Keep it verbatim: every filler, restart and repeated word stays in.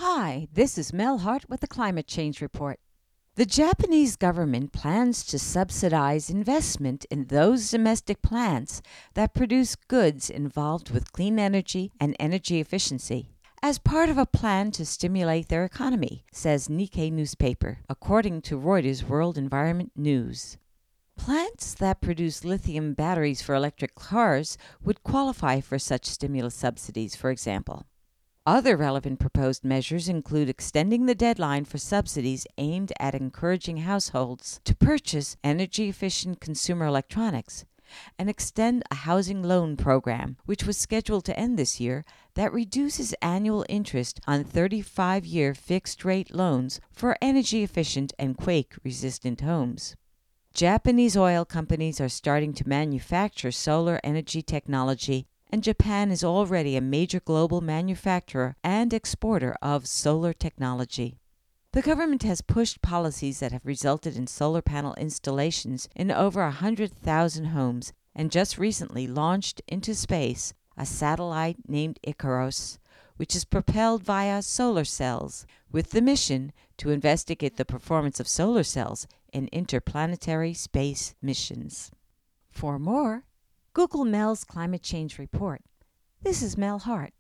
Hi, this is Mel Hart with the Climate Change Report. The Japanese government plans to subsidize investment in those domestic plants that produce goods involved with clean energy and energy efficiency as part of a plan to stimulate their economy, says Nikkei newspaper, according to Reuters World Environment News. Plants that produce lithium batteries for electric cars would qualify for such stimulus subsidies, for example. Other relevant proposed measures include extending the deadline for subsidies aimed at encouraging households to purchase energy-efficient consumer electronics and extend a housing loan program, which was scheduled to end this year, that reduces annual interest on thirty-five-year fixed-rate loans for energy-efficient and quake-resistant homes. Japanese oil companies are starting to manufacture solar energy technology, and Japan is already a major global manufacturer and exporter of solar technology. The government has pushed policies that have resulted in solar panel installations in over one hundred thousand homes and just recently launched into space a satellite named Icaros, which is propelled via solar cells, with the mission to investigate the performance of solar cells in interplanetary space missions. For more, Google Mel's Climate Change Report. This is Mel Hart.